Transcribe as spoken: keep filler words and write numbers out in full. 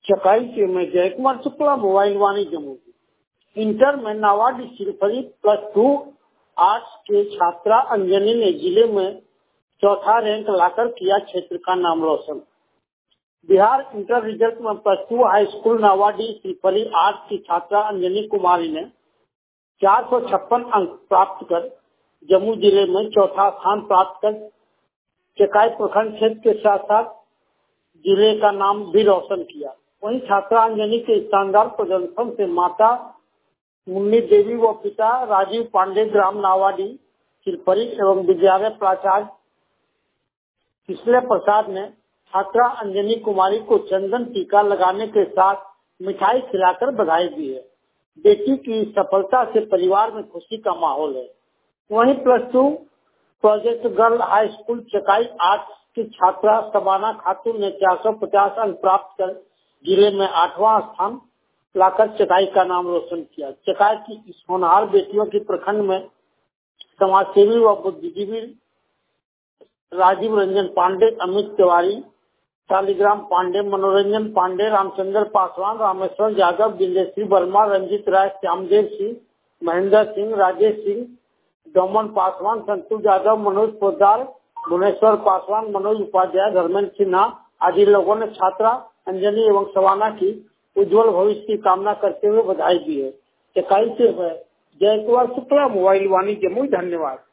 चकाई से मैं Jay Kumar Shukla, mobile Vani Jamui. Inter में Nawadi Sirfari plus two arts के छात्रा अंजनी ने जिले में चौथा रैंक लाकर किया क्षेत्र का नाम रोशन। बिहार इंटर रिजल्ट में plus two high school Nawadi Sirfari arts की छात्रा अंजनी कुमारी ने चार सौ छप्पन अंक प्राप्त कर जम्मू जिले में चौथा स्थान प्राप्त कर चकाई प्रखंड क्षेत्र के साथ साथ जिले का नाम भी रोशन किया। वहीं छात्रा अंजनी के शानदार प्रदर्शन से माता मुन्नी देवी व पिता राजीव पांडे ग्राम नावाडी सिरफरी एवं विद्यालय प्राचार्य किसले प्रसाद ने छात्रा अंजनी कुमारी को चंदन टीका लगाने के साथ मिठाई खिलाकर बधाई दी है। बेटी की सफलता से परिवार में खुशी का माहौल है। वहीं plus two project girl high school Chakai arts की छात्रा शबाना खातून ने चार सौ पचास अंक प्राप्त कर जिले में आठवां स्थान लाकर चकाई का नाम रोशन किया। चकाई की इस होनहार बेटियों की प्रखंड में समाजसेवी व बुद्धिजीवी राजीव रंजन पांडे, अमित तिवारी, शालिग्राम पांडे, मनोरंजन पांडे, रामचंद्र पासवान, रामेश्वर यादव, बिंदेश्री वर्मा, रंजित राय, श्यामदेव सिंह, महेंद्र सिंह, राजेश सिंह, डोमन पासवान, संतोष यादव, मनोज पोदार, भुवनेश्वर पासवान, मनोज उपाध्याय, धर्मेंद्र सिन्हा आदि लोगों ने छात्रा अंजनी एवं शबाना की उज्जवल भविष्य की कामना करते हुए बधाई दी है। चकाई से जय कुमार शुक्ला, मोबाइल वाणी जमुई। धन्यवाद।